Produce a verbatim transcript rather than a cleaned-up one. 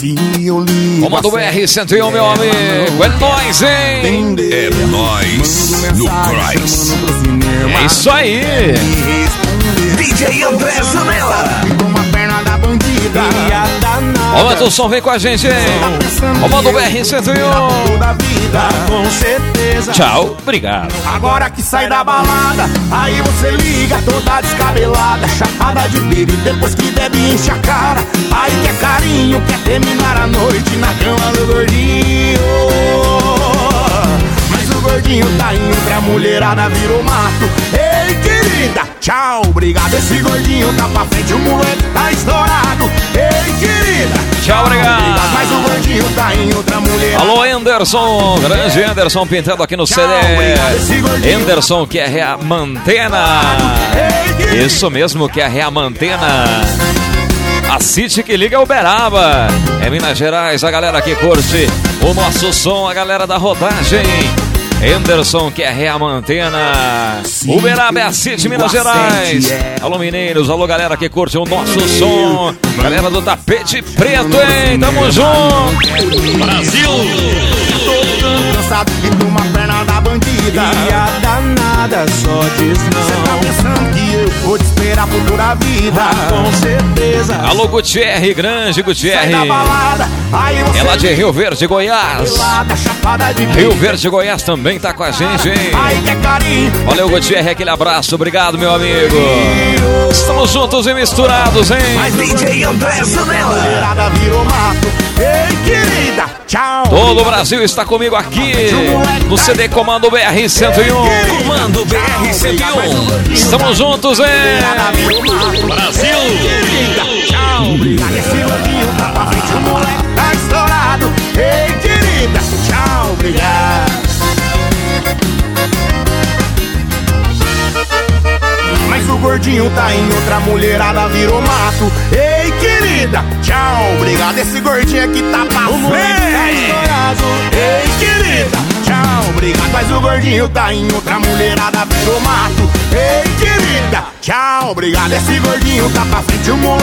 Se eu ligo Comando B R cento e um, meu amigo. É nóis, hein? É nóis no Christ. É isso aí. D J André Zanella. Aumenta o som, vem com a gente, hein? Comando B R cento e um. Com certeza. Tchau, obrigado. Agora que sai da balada, aí você liga toda descabelada, chapada de piro, e depois que bebe enche a cara. Aí quer carinho, quer terminar a noite na cama do gordinho. Mas o gordinho tá indo pra mulherada, virou mato. Ei, querida, tchau, obrigado. Esse gordinho tá pra frente, o moleque tá estourado. Ei, querida, tchau, obrigado. Mas o gordinho tá em outra mulher. Alô, Anderson, grande Anderson pintando aqui no C D. Anderson, que é Reamantena. Isso mesmo, que é Reamantena. A City que liga é Uberaba. É Minas Gerais, a galera que curte o nosso som, a galera da rodagem. Anderson, que é Reamantena. Uberaba é a City, Minas Gerais. Alô, mineiros, alô, galera que curte o nosso som. Galera do Tapete Preto, hein? Tamo junto. Brasil! Tô cansado de tomar perna da bandida. E a danada só diz não. Cê tá pensando que eu vou te esperar por toda a vida? Ah, com certeza. Alô, Gutierre, grande Gutierre. Sai da balada, aí você ela de Rio Verde, Goiás. Rio Verde, Goiás também tá com a gente, hein? Valeu, Gutierre, aquele abraço, obrigado, meu amigo. Estamos juntos e misturados, hein? Mas D J André Zanella. Ei, querida, tchau. Todo o Brasil está comigo aqui no C D Comando B R cento e um. Comando B R cento e um. Estamos juntos, hein? Brasil. Tchau. Obrigado, esse gordinho tá pra frente, o moleque tá estourado. Ei, querida, tchau, obrigado. Mas o gordinho tá em outra mulherada, virou mato. Ei, querida, tchau, obrigado. Esse gordinho aqui tá pra frente, tá estourado. Ei, querida, tchau, obrigado. Mas o gordinho tá em outra mulherada, virou mato. Ei, querida, tchau, obrigado. Esse gordinho tá pra frente, o moleque